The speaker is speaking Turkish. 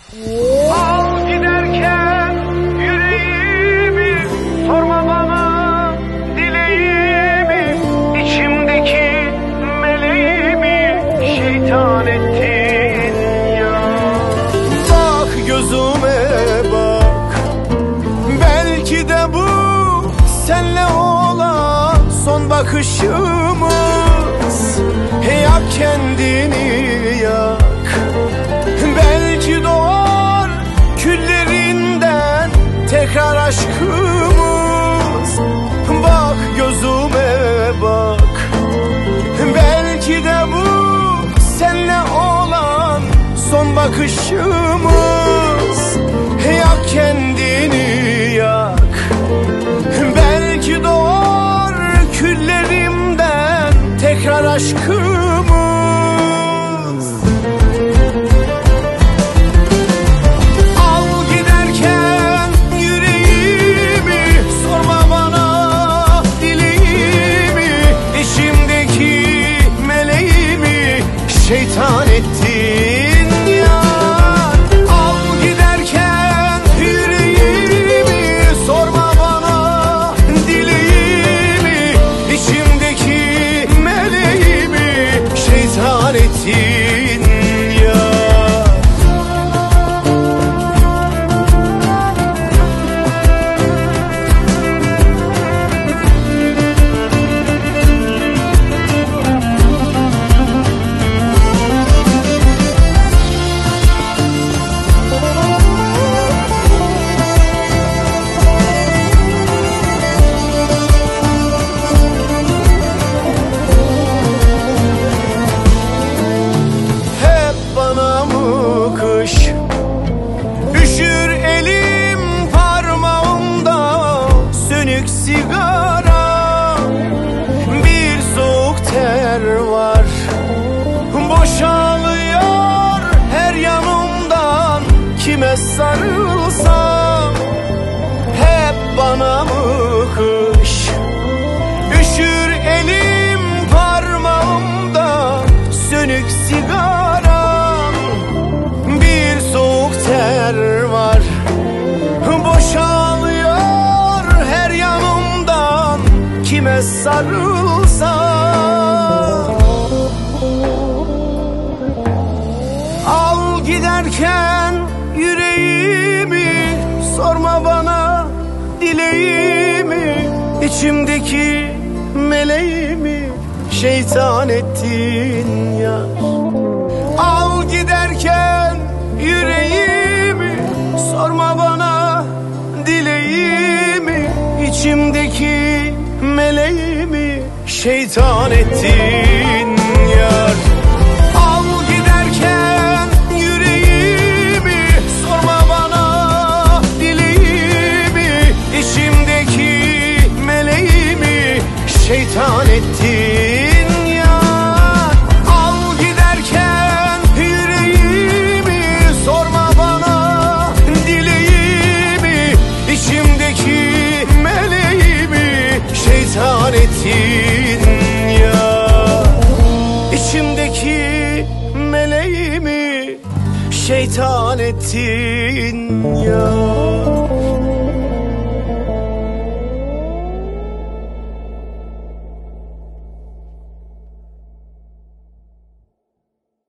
Al giderken yüreğimi, sorma bana dileğimi, içimdeki meleğimi şeytan ettin ya. Bak gözüme bak, belki de bu senle olan son bakışımız. Yak kendini yak, belki doğar küllerinden tekrar aşkımız. Bak gözüme bak, belki de bu senle olan son bakışımız. Yak kendini yak, belki doğar küllerimden tekrar aşkımız. Şeytan ettin ya. Al giderken yüreğimi, sorma bana dileğimi, içimdeki meleğimi şeytan ettin ya. Üşür elim parmağımda sönük sigara, bir soğuk ter var boşalıyor her yanımdan. Kime sarılsam hep bana mı kış? Üşür elim parmağımda sönük sigara, var boşalıyor her yanımdan. Kime sarılsam. Al giderken yüreğimi, sorma bana dileğimi, içimdeki meleğimi şeytan ettin ya. Al giderken yüreğimi, sorma bana dileğimi, içimdeki meleğimi şeytan ettin yar. Al giderken yüreğimi, sorma bana dileğimi, içimdeki meleğimi şeytan ettin yar. Al giderken yüreğimi, sorma bana dileğimi, içimdeki meleğimi şeytan ettin ya. İçimdeki meleğimi şeytan ettin ya.